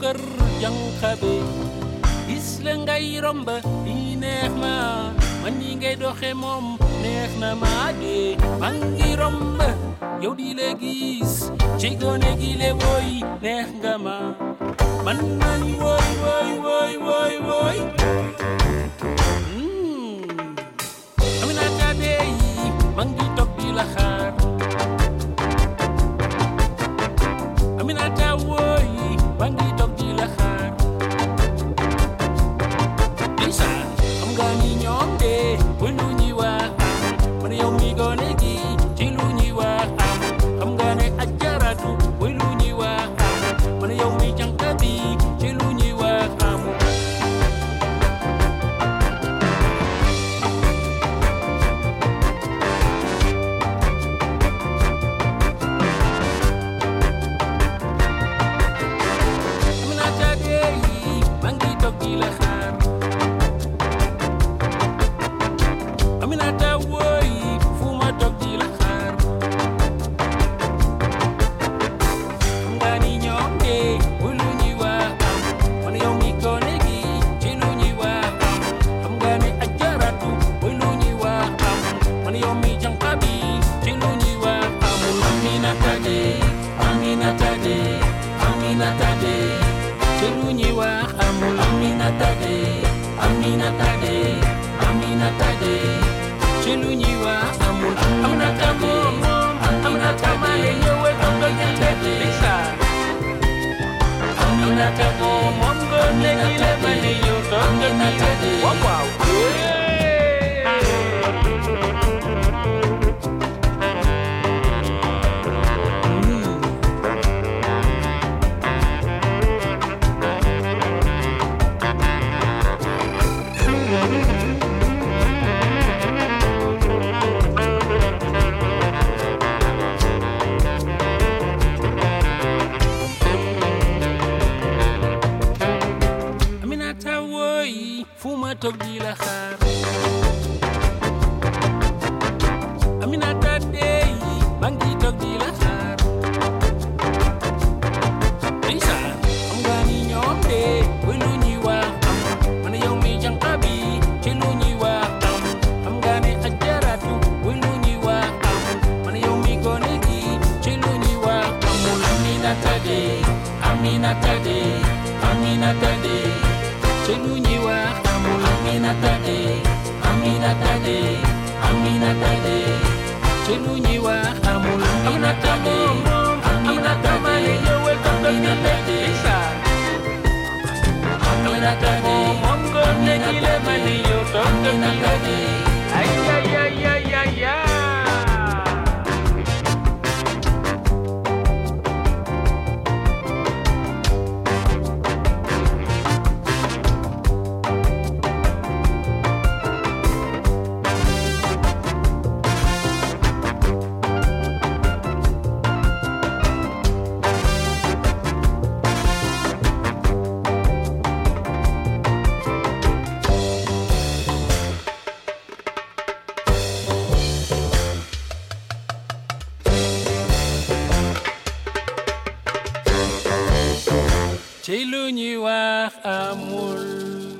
kër jànqabe gis la ngay romb di neex ma man ni ngay doxe moom neex na ma de maa ngi romb yow di la gis ci gone gi le woy neex nga ma man man woy woy woy woy woy Aminata dey maa ngi toog di la xaar Aminata woy maa ngi toog di la xaar Lisa xam nga ni ñoom de bu lu ñuy wax man yow mi gone gi ci lu ñuy wax xam nga ne ajaratu bu lu ñuy wax man yow mi jànq bi ci lu ñuy wax Aminata dey maa ngi toog di la xaar Aminata woy fu ma toog di la xaar xam nga ni ñoom de bu lu ñuy wax man yow mi gone gi ci lu ñuy wax xam nga ne ajaratu bu lu ñuy wax man yow mi jànq bi ci lu ñuy wax Aminata dey Aminata dey Aminata dey ci lu ñuy wax Aminata dey Aminata dey Aminata dey ci lu ñuy wax Aminata moom Aminata maa ngi ñëwee toog nga jëlee Lisa Aminata moom nga léegi la ma ne yow toog nga jëlee waaw waaw Aminata woy fu ma toog di la xaar Aminata dey maa ngi toog di la xaar Lisa xam nga ni ñoom de bu lu ñuy wax man yow mi jànq bi ci lu ñuy wax xam nga ne ajaratu bu lu ñuy wax man yow mi gone gi ci lu ñuy wax Aminata dey Aminata dey Aminata dey ci lu ñuy wax Aminata dey Aminata dey Aminata dey ci lu ñuy wax Aminata moom Aminata maa ngi ñëwee toog nga jëlee Lisa Aminata moom nga léegi la ma ne yow toog nga jëlee ay ay ay ay ay ay ci lu ñuy wax amul